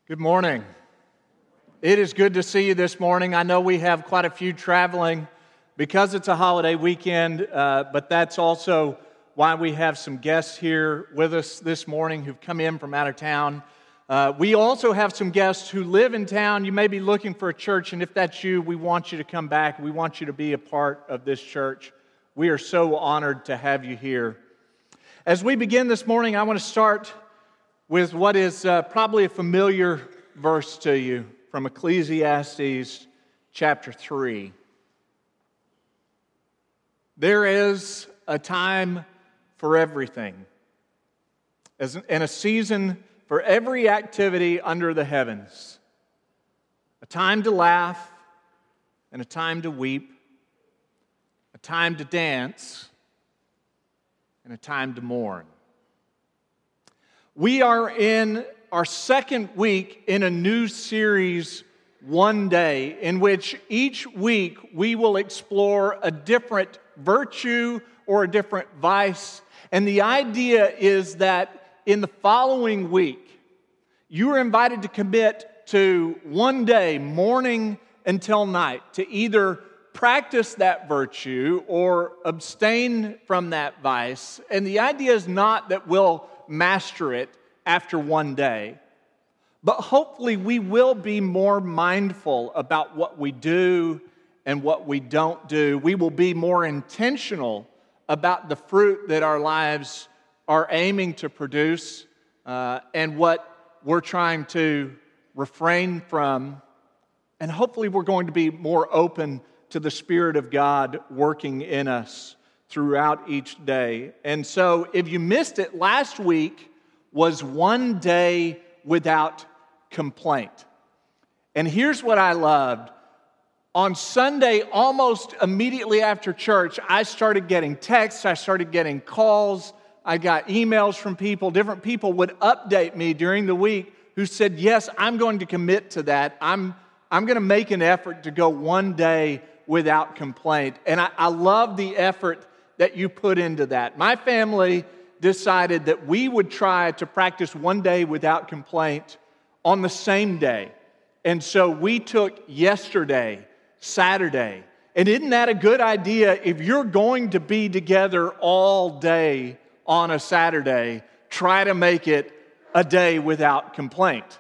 Good morning. It is good to see you this morning. I know we have quite a few traveling because it's a holiday weekend, but that's also why we have some guests here with us this morning who've come in from out of town. We also have some guests who live in town. You may be looking for a church, and if that's you, we want you to come back. We want you to be a part of this church. We are so honored to have you here. As we begin this morning, I want to start with what is probably a familiar verse to you from Ecclesiastes chapter 3. There is a time for everything, and a season for every activity under the heavens. A time to laugh and a time to weep, a time to dance and a time to mourn. We are in our second week in a new series, One Day, in which each week we will explore a different virtue or a different vice. And the idea is that in the following week, you are invited to commit to one day, morning until night, to either practice that virtue or abstain from that vice. And the idea is not that we'll master it after one day, but hopefully we will be more mindful about what we do and what we don't do. We will be more intentional about the fruit that our lives are aiming to produce and what we're trying to refrain from. And hopefully we're going to be more open to the Spirit of God working in us throughout each day. And so if you missed it, last week was one day without complaint. And here's what I loved. On Sunday, almost immediately after church, I started getting texts, I started getting calls, I got emails from people. Different people would update me during the week who said, yes, I'm going to commit to that. I'm going to make an effort to go one day without complaint. And I love the effort that you put into that. My family decided that we would try to practice one day without complaint on the same day. And so we took yesterday, Saturday. And isn't that a good idea? If you're going to be together all day on a Saturday, try to make it a day without complaint.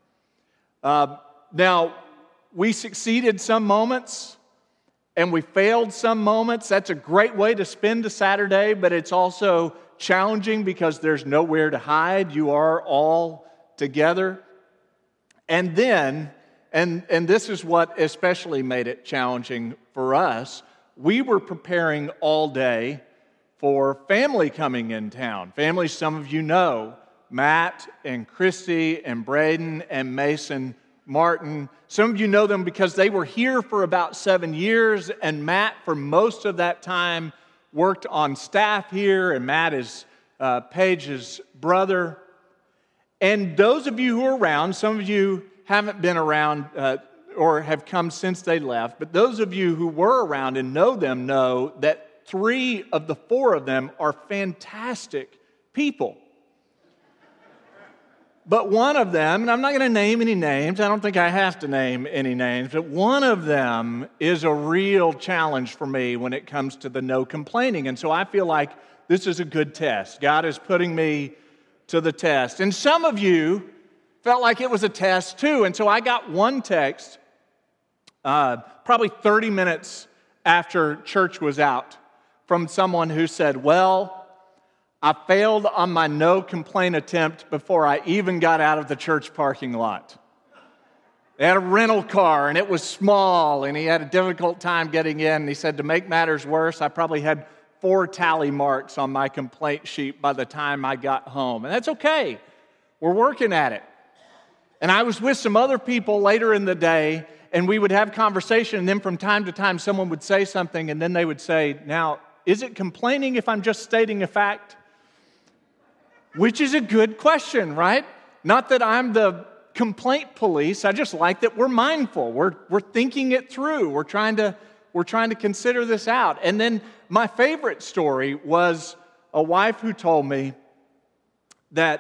Now, we succeeded some moments and we failed some moments. That's a great way to spend a Saturday, but it's also challenging because there's nowhere to hide. You are all together. And then, and this is what especially made it challenging for us, we were preparing all day for family coming in town. Family some of you know, Matt and Christy and Braden and Mason Martin. Some of you know them because they were here for about 7 years, and Matt, for most of that time, worked on staff here, and Matt is Paige's brother. And those of you who are around, some of you haven't been around or have come since they left, but those of you who were around and know them know that 3 of the 4 of them are fantastic people. But one of them, and I'm not going to name any names, I don't think I have to name any names, but one of them is a real challenge for me when it comes to the no complaining. And so I feel like this is a good test. God is putting me to the test. And some of you felt like it was a test too. And so I got one text probably 30 minutes after church was out from someone who said, well, I failed on my no complaint attempt before I even got out of the church parking lot. They had a rental car and it was small and he had a difficult time getting in. And he said, to make matters worse, I probably had 4 tally marks on my complaint sheet by the time I got home. And that's okay. We're working at it. And I was with some other people later in the day and we would have conversation, and then from time to time someone would say something and then they would say, now, is it complaining if I'm just stating a fact? Which is a good question, right? Not that I'm the complaint police. I just like that we're mindful. We're thinking it through. We're trying to consider this out. And then my favorite story was a wife who told me that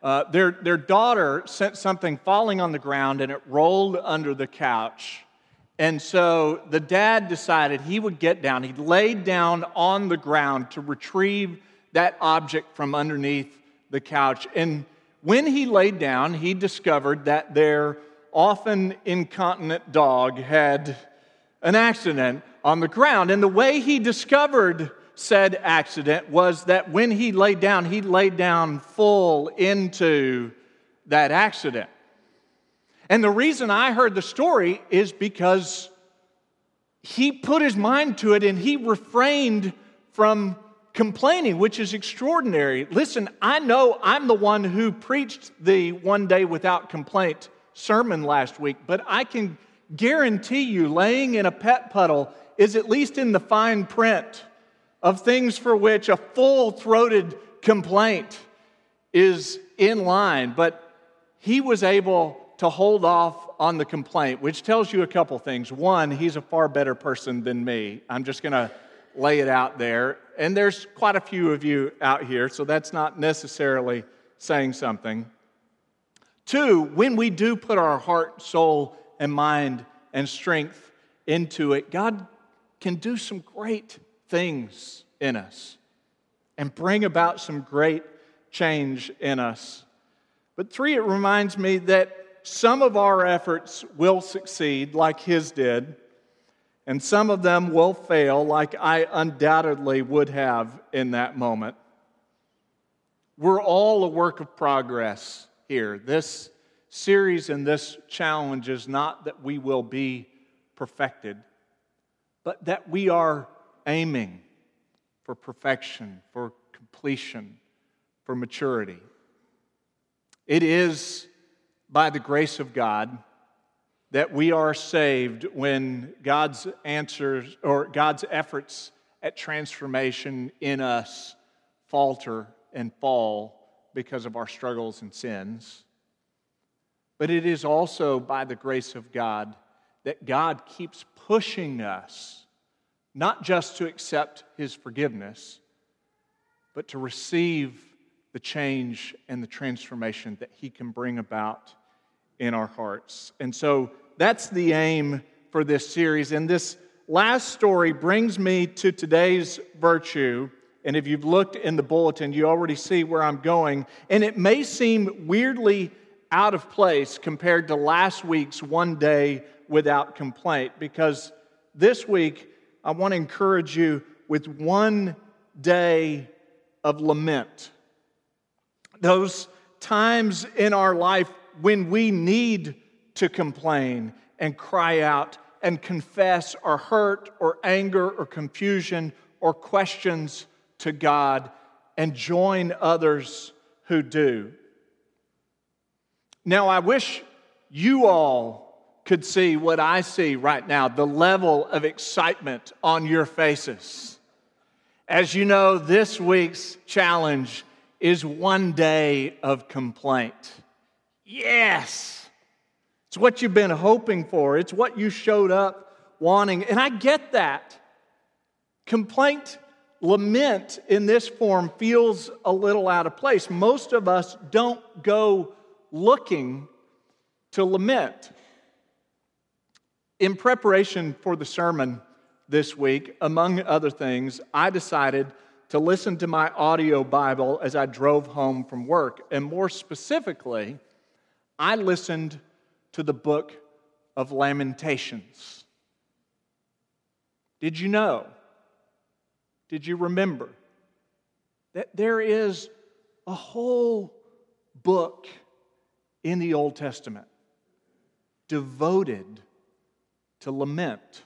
their daughter sent something falling on the ground and it rolled under the couch. And so the dad decided he would get down. He laid down on the ground to retrieve that object from underneath the couch. And when he laid down, he discovered that their often incontinent dog had an accident on the ground. And the way he discovered said accident was that when he laid down full into that accident. And the reason I heard the story is because he put his mind to it and he refrained from complaining, which is extraordinary. Listen, I know I'm the one who preached the One Day Without Complaint sermon last week, but I can guarantee you laying in a pet puddle is at least in the fine print of things for which a full-throated complaint is in line. But he was able to hold off on the complaint, which tells you a couple things. One, he's a far better person than me. I'm just going to lay it out there. And there's quite a few of you out here, so that's not necessarily saying something. Two, when we do put our heart, soul, and mind and strength into it, God can do some great things in us and bring about some great change in us. But three, it reminds me that some of our efforts will succeed like his did, and some of them will fail like I undoubtedly would have in that moment. We're all a work of progress here. This series and this challenge is not that we will be perfected, but that we are aiming for perfection, for completion, for maturity. It is by the grace of God that we are saved when God's answers or God's efforts at transformation in us falter and fall because of our struggles and sins. But it is also by the grace of God that God keeps pushing us, not just to accept His forgiveness, but to receive the change and the transformation that He can bring about in our hearts. And so that's the aim for this series. And this last story brings me to today's virtue. And if you've looked in the bulletin, you already see where I'm going. And it may seem weirdly out of place compared to last week's One Day Without Complaint, because this week I want to encourage you with one day of lament. Those times in our life when we need to complain and cry out and confess our hurt or anger or confusion or questions to God and join others who do. Now, I wish you all could see what I see right now, the level of excitement on your faces. As you know, this week's challenge is one day of complaint. Yes! It's what you've been hoping for. It's what you showed up wanting. And I get that. Complaint, lament in this form feels a little out of place. Most of us don't go looking to lament. In preparation for the sermon this week, among other things, I decided to listen to my audio Bible as I drove home from work. And more specifically, I listened to the book of Lamentations. Did you know? Did you remember that there is a whole book in the Old Testament devoted to lament?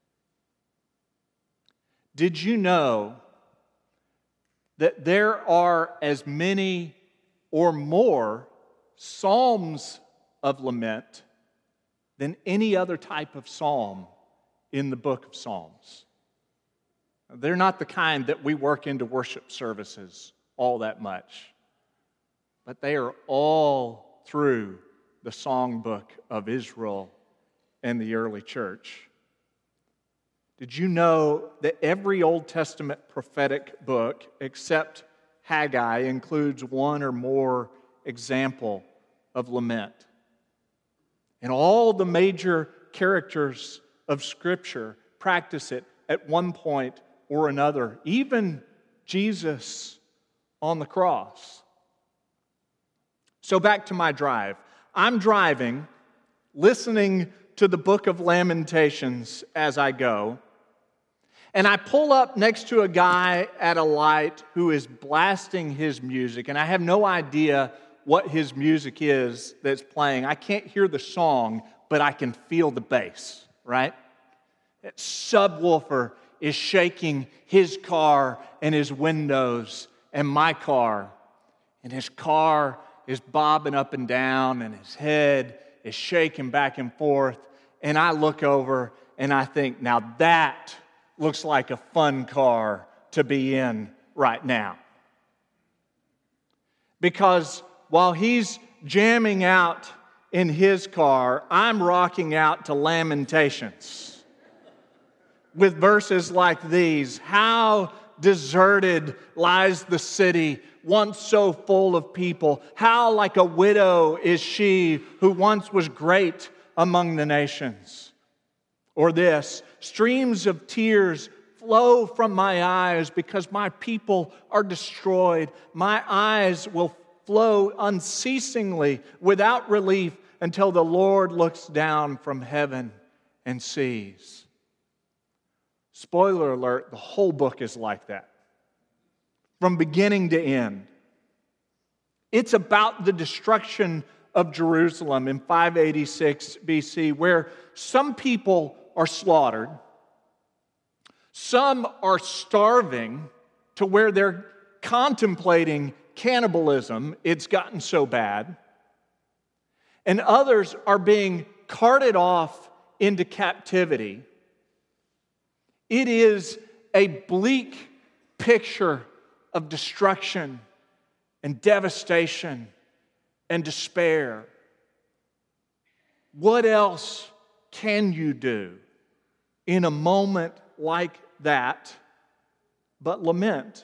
Did you know that there are as many or more psalms of lament than any other type of psalm in the book of Psalms? They're not the kind that we work into worship services all that much, but they are all through the songbook of Israel and the early church. Did you know that every Old Testament prophetic book, except Haggai, includes one or more example of lament. And all the major characters of Scripture practice it at one point or another, even Jesus on the cross. So back to my drive. I'm driving, listening to the book of Lamentations as I go, and I pull up next to a guy at a light who is blasting his music, and I have no idea what his music is that's playing. I can't hear the song, but I can feel the bass, right? That subwoofer is shaking his car and his windows and my car, and his car is bobbing up and down, and his head is shaking back and forth, and I look over and I think, now that looks like a fun car to be in right now. Because while he's jamming out in his car, I'm rocking out to Lamentations with verses like these. How deserted lies the city, once so full of people. How like a widow is she who once was great among the nations. Or this, streams of tears flow from my eyes because my people are destroyed. My eyes will flow unceasingly without relief until the Lord looks down from heaven and sees. Spoiler alert, the whole book is like that. From beginning to end. It's about the destruction of Jerusalem in 586 BC, where some people are slaughtered, some are starving to where they're contemplating cannibalism. It's gotten so bad. And others are being carted off into captivity. It is a bleak picture of destruction and devastation and despair. What else can you do in a moment like that but lament?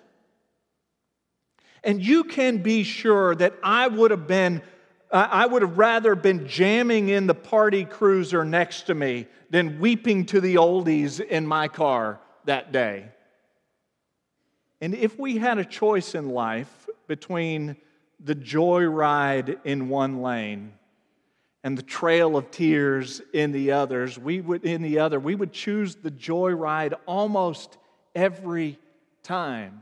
And you can be sure that I would have rather been jamming in the party cruiser next to me than weeping to the oldies in my car that day. And if we had a choice in life between the joyride in one lane and the trail of tears in the other, we would choose the joyride almost every time.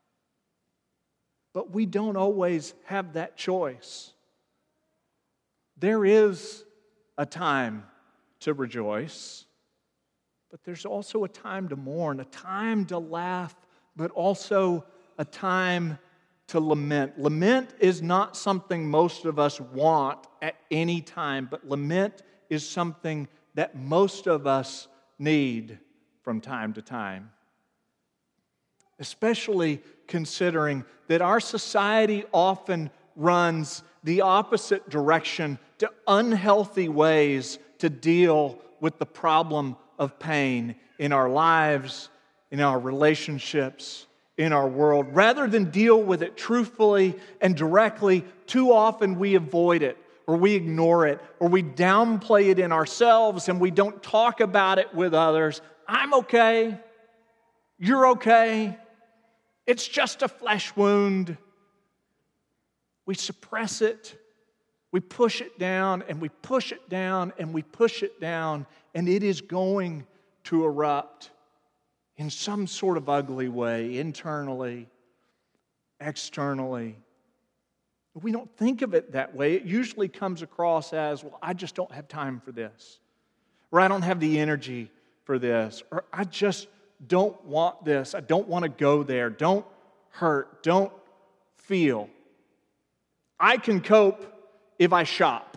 But we don't always have that choice. There is a time to rejoice, but there's also a time to mourn, a time to laugh, but also a time to lament. Lament is not something most of us want at any time, but lament is something that most of us need from time to time. Especially considering that our society often runs the opposite direction to unhealthy ways to deal with the problem of pain in our lives, in our relationships, in our world. Rather than deal with it truthfully and directly, too often we avoid it, or we ignore it, or we downplay it in ourselves and we don't talk about it with others. I'm okay. You're okay. It's just a flesh wound. We suppress it. We push it down, and we push it down, and we push it down, and it is going to erupt in some sort of ugly way, internally, externally. We don't think of it that way. It usually comes across as, well, I just don't have time for this, or I don't have the energy for this, or I just don't want this. I don't want to go there. Don't hurt. Don't feel. I can cope if I shop,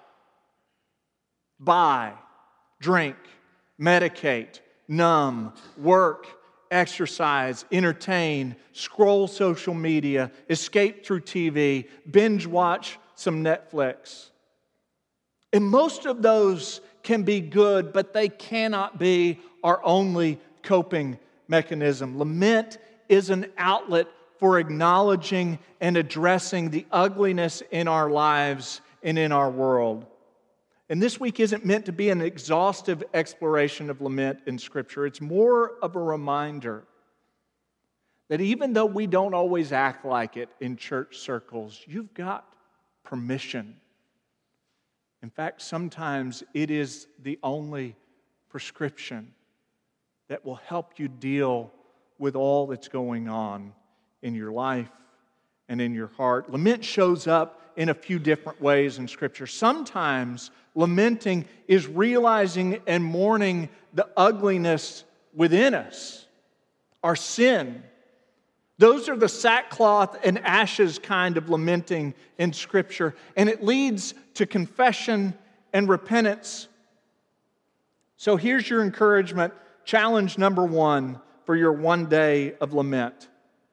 buy, drink, medicate, numb, work, exercise, entertain, scroll social media, escape through TV, binge watch some Netflix. And most of those can be good, but they cannot be our only coping mechanism. Lament is an outlet for acknowledging and addressing the ugliness in our lives and in our world. And this week isn't meant to be an exhaustive exploration of lament in Scripture. It's more of a reminder that even though we don't always act like it in church circles, you've got permission. In fact, sometimes it is the only prescription that will help you deal with all that's going on in your life and in your heart. Lament shows up in a few different ways in Scripture. Sometimes lamenting is realizing and mourning the ugliness within us, our sin. Those are the sackcloth and ashes kind of lamenting in Scripture, and it leads to confession and repentance. So here's your encouragement, challenge number 1 for your one day of lament.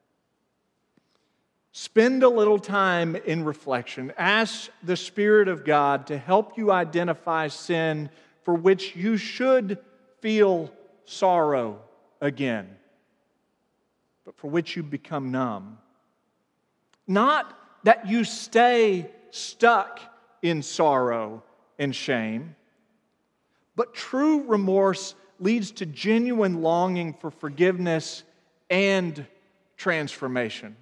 Spend a little time in reflection. Ask the Spirit of God to help you identify sin for which you should feel sorrow again, but for which you become numb. Not that you stay stuck in sorrow and shame, but true remorse leads to genuine longing for forgiveness and transformation.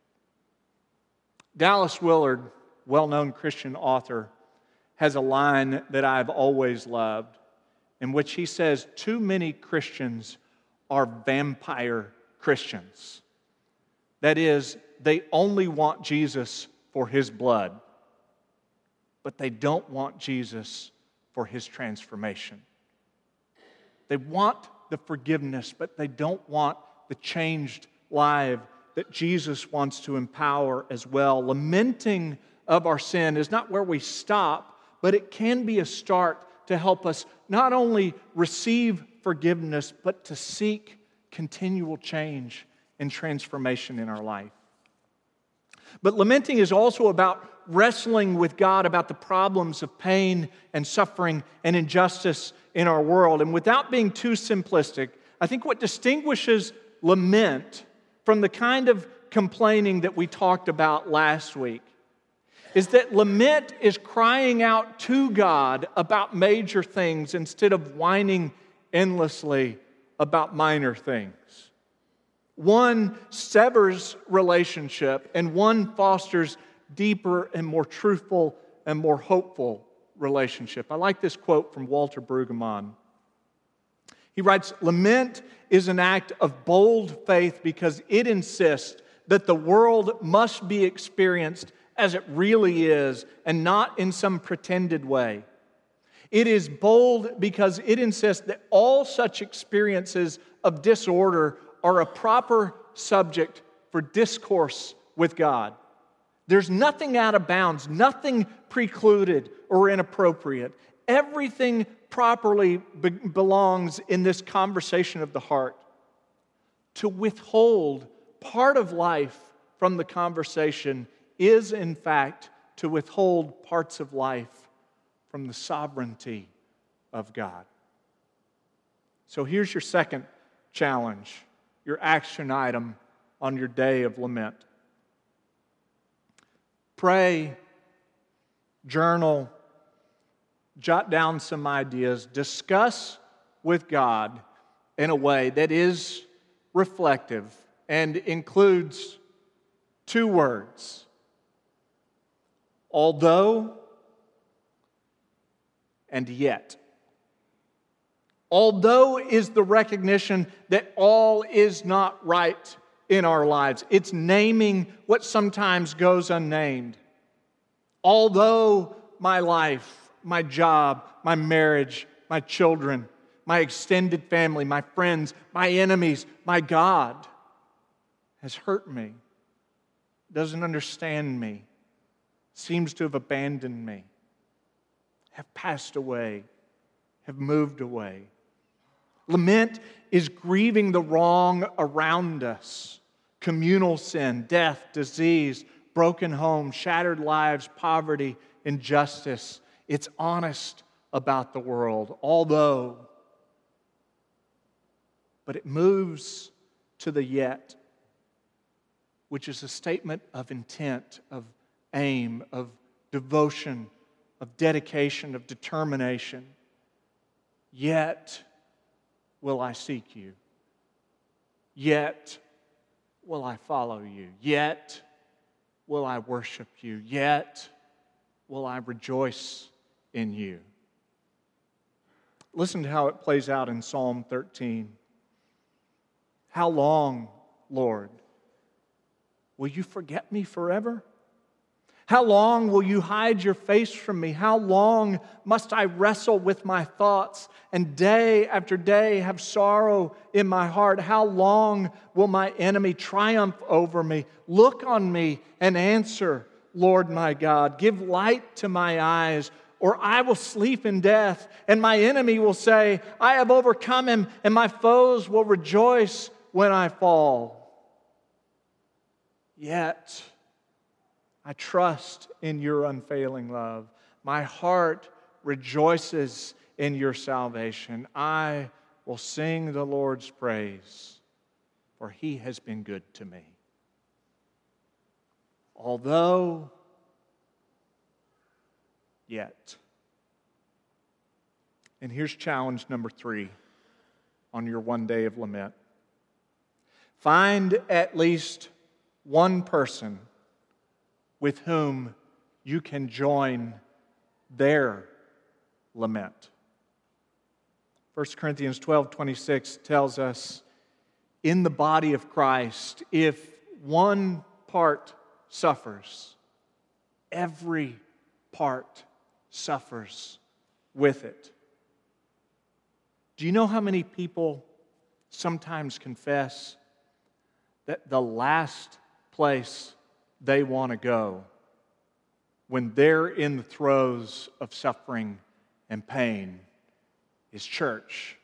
Dallas Willard, well-known Christian author, has a line that I've always loved, in which he says, too many Christians are vampire Christians. That is, they only want Jesus for His blood, but they don't want Jesus for His transformation. They want the forgiveness, but they don't want the changed life that Jesus wants to empower as well. Lamenting of our sin is not where we stop, but it can be a start to help us not only receive forgiveness, but to seek continual change and transformation in our life. But lamenting is also about wrestling with God about the problems of pain and suffering and injustice in our world. And without being too simplistic, I think what distinguishes lament from the kind of complaining that we talked about last week is that lament is crying out to God about major things instead of whining endlessly about minor things. One severs relationship and one fosters deeper and more truthful and more hopeful relationship. I like this quote from Walter Brueggemann. He writes, "Lament is an act of bold faith because it insists that the world must be experienced as it really is and not in some pretended way. It is bold because it insists that all such experiences of disorder are a proper subject for discourse with God. There's nothing out of bounds, nothing precluded or inappropriate. Everything properly belongs in this conversation of the heart. To withhold part of life from the conversation is, in fact, to withhold parts of life from the sovereignty of God." So here's your second challenge, your action item on your day of lament. Pray, journal, jot down some ideas, discuss with God in a way that is reflective and includes 2 words: although and yet. Although is the recognition that all is not right in our lives. It's naming what sometimes goes unnamed. Although my life, my job, my marriage, my children, my extended family, my friends, my enemies, my God has hurt me, doesn't understand me, seems to have abandoned me, have passed away, have moved away. Lament is grieving the wrong around us: communal sin, death, disease, broken homes, shattered lives, poverty, injustice. It's honest about the world, but it moves to the yet, which is a statement of intent, of aim, of devotion, of dedication, of determination. Yet will I seek you. Yet will I follow you. Yet will I worship you. Yet will I rejoice in you. Listen to how it plays out in Psalm 13. How long, Lord, will you forget me forever? How long will you hide your face from me? How long must I wrestle with my thoughts and day after day have sorrow in my heart? How long will my enemy triumph over me? Look on me and answer, Lord my God. Give light to my eyes, or I will sleep in death, and my enemy will say, I have overcome him, and my foes will rejoice when I fall. Yet I trust in your unfailing love. My heart rejoices in your salvation. I will sing the Lord's praise, for he has been good to me. Although, yet. And here's challenge number 3 on your one day of lament. Find at least one person with whom you can join their lament. 1 Corinthians 12:26 tells us, in the body of Christ, if one part suffers, every part suffers with it. Do you know how many people sometimes confess that the last place they want to go when they're in the throes of suffering and pain is church?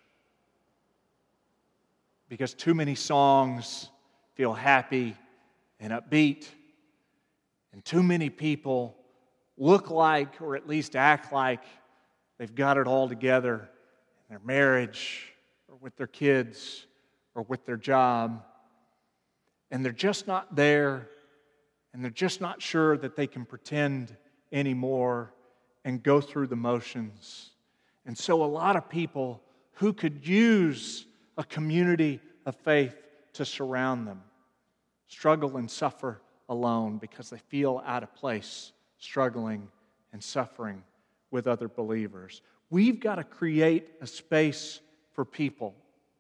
Because too many songs feel happy and upbeat, and too many people look like, or at least act like, they've got it all together in their marriage, or with their kids, or with their job, and they're just not there, and they're just not sure that they can pretend anymore and go through the motions. And so a lot of people who could use a community of faith to surround them struggle and suffer alone because they feel out of place, struggling and suffering with other believers. We've got to create a space for people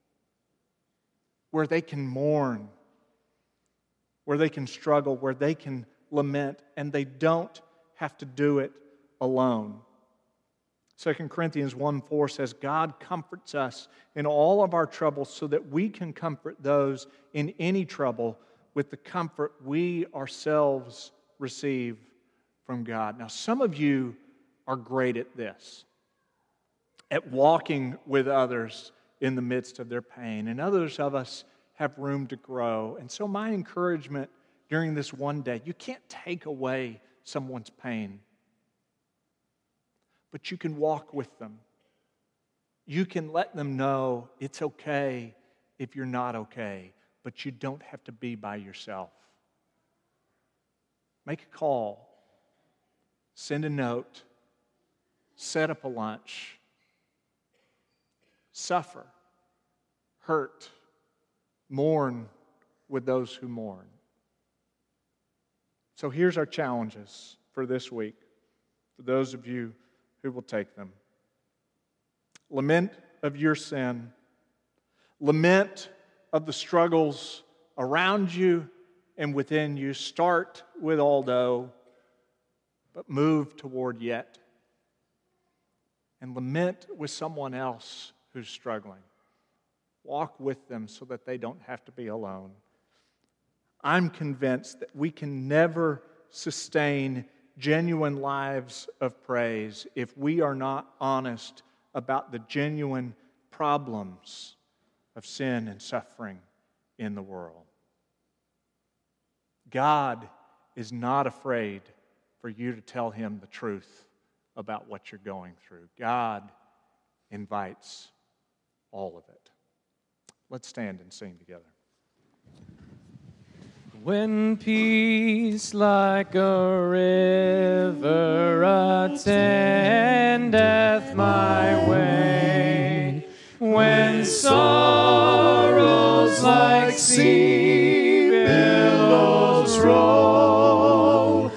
where they can mourn, where they can struggle, where they can lament, and they don't have to do it alone. 2 Corinthians 1:4 says, God comforts us in all of our troubles so that we can comfort those in any trouble with the comfort we ourselves receive from God. Now, some of you are great at this, at walking with others in the midst of their pain, and others of us have room to grow. And so my encouragement during this one day, you can't take away someone's pain, but you can walk with them. You can let them know it's okay if you're not okay, but you don't have to be by yourself. Make a call, send a note, set up a lunch, suffer, hurt, mourn with those who mourn. So here's our challenges for this week, for those of you who will take them. Lament of your sin. Lament of the struggles around you and within you. Start with although, but move toward yet. And lament with someone else who's struggling. Walk with them so that they don't have to be alone. I'm convinced that we can never sustain genuine lives of praise if we are not honest about the genuine problems of sin and suffering in the world. God is not afraid for you to tell him the truth about what you're going through. God invites all of it. Let's stand and sing together. When peace like a river attendeth my way, when sorrows like sea billows roll,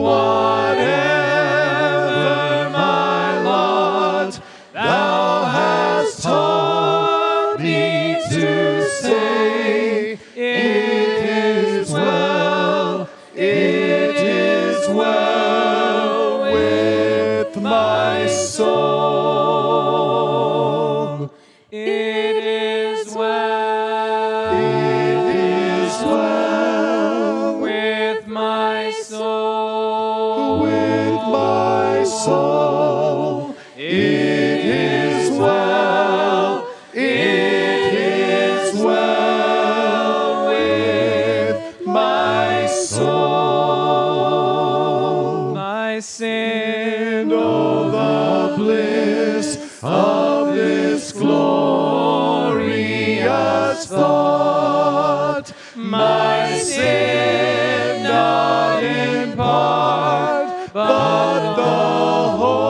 whatever my lot, thou hast taught me to say, it is well with my soul. It is well with my soul. With my soul. It is well with my soul. My sin, Oh, the bliss of this glorious thought. My sin not in part, but the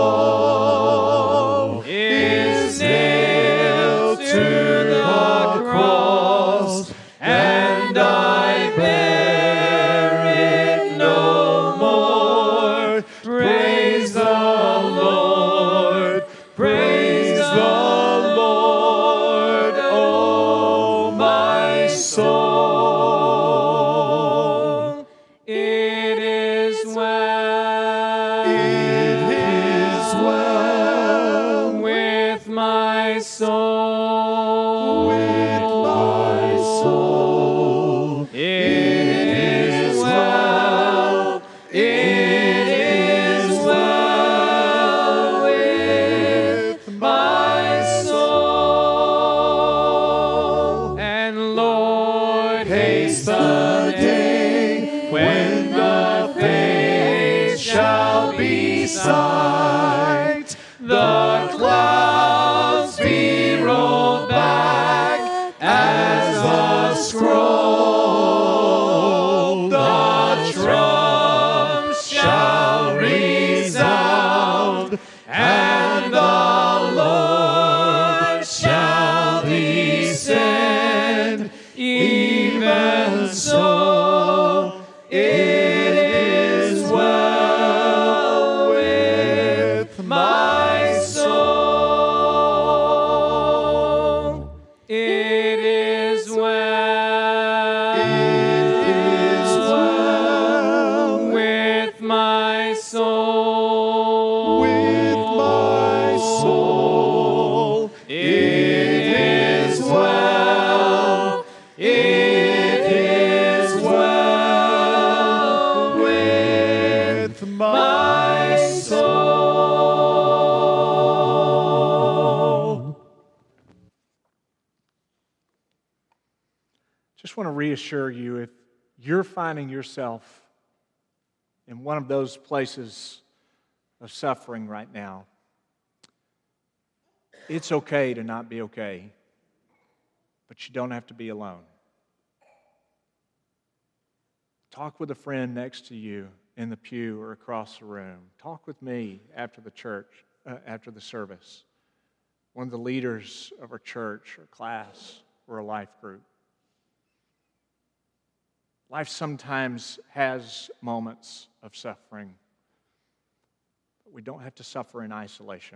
whole is nailed to the cross, and I bear it no more. Praise the Lord, praise the Lord, oh my soul. it is well. It is well with my soul. with my soul. It is well. It is well with my soul. And Lord, haste the day when the face shall be sight, the clouds be rolled back as a scroll, the trump shall resound, and the Lord shall descend. Even so, it is well with my soul. It is well. It is well with my soul. with my soul. It is well. It is well with my soul. Just want to reassure you, if you're finding yourself in one of those places of suffering right now, it's okay to not be okay, but you don't have to be alone. Talk with a friend next to you in the pew or across the room. Talk with me after the service. One of the leaders of our church or class or a life group. Life sometimes has moments of suffering, but we don't have to suffer in isolation.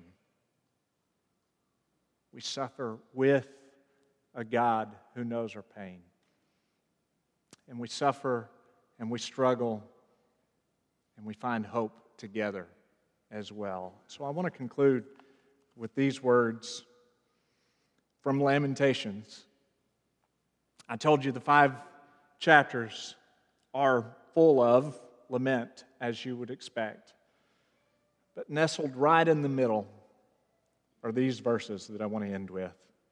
We suffer with a God who knows our pain. And we suffer and we struggle and we find hope together as well. So I want to conclude with these words from Lamentations. I told you the 5 chapters are full of lament, as you would expect. But nestled right in the middle are these verses that I want to end with.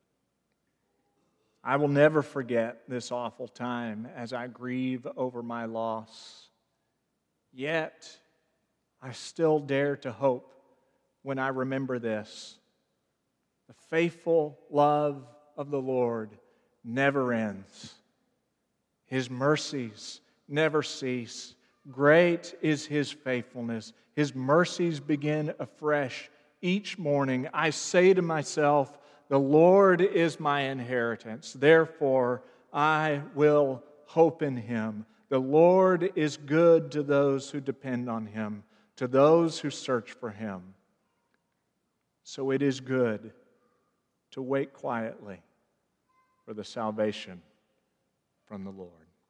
I will never forget this awful time as I grieve over my loss. Yet, I still dare to hope when I remember this. The faithful love of the Lord never ends. His mercies never cease. Great is His faithfulness. His mercies begin afresh each morning. I say to myself, the Lord is my inheritance. Therefore, I will hope in Him. The Lord is good to those who depend on Him, to those who search for Him. So it is good to wait quietly for the salvation from the Lord.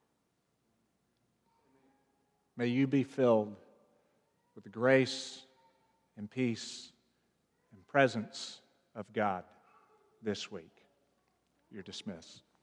May you be filled with the grace and peace and presence of God this week. You're dismissed.